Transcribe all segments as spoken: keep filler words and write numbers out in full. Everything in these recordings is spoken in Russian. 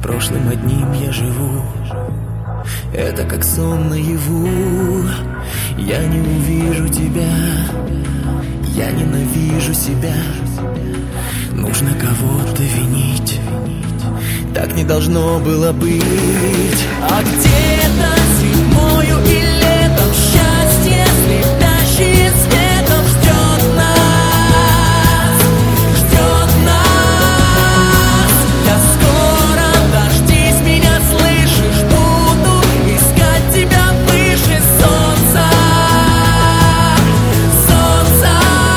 прошлым одним я живу. Это как сон наяву. Я не увижу тебя, я ненавижу себя. Нужно кого-то винить, так не должно было быть. А где-то зимою и летом счастье, слепящее светом, ждет нас, ждет нас. Я скоро, дождись меня, слышишь, буду искать тебя выше солнца, солнца.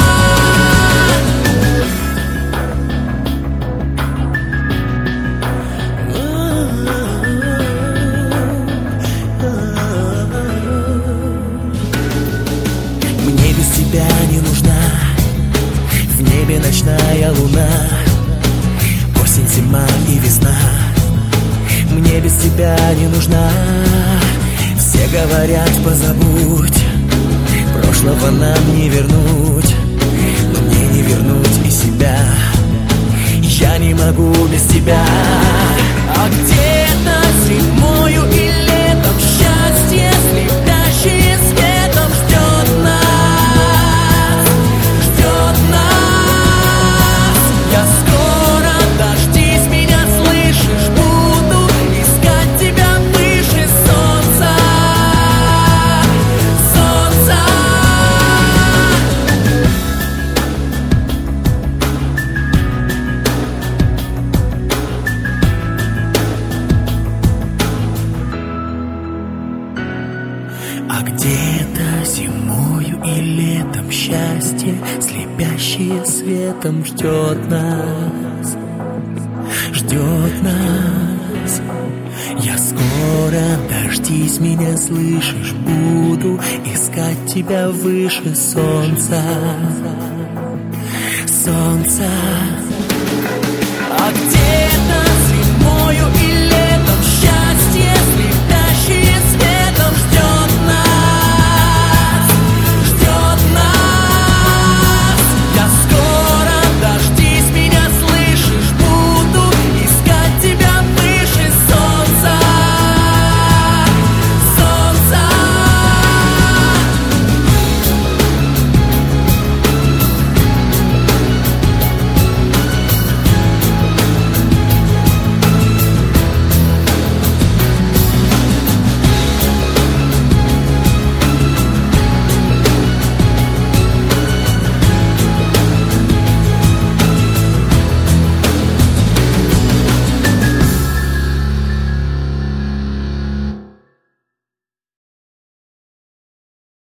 Мне без тебя не нужна в небе ночная луна, осень, зима и весна. Мне без тебя не нужна. Все говорят, позабудь, прошлого нам не вернуть, но мне не вернуть и себя. Я не могу без тебя. А где-то зимою и летом счастье, слепящее светом, ждет нас, ждет нас. Я скоро, дождись меня, слышишь, буду искать тебя выше солнца, солнца. А где-то зимою и летом счастье, слепящее светом, ждет нас, ждет нас. Я скоро, дождись меня, слышишь, буду искать тебя выше солнца, солнца. А где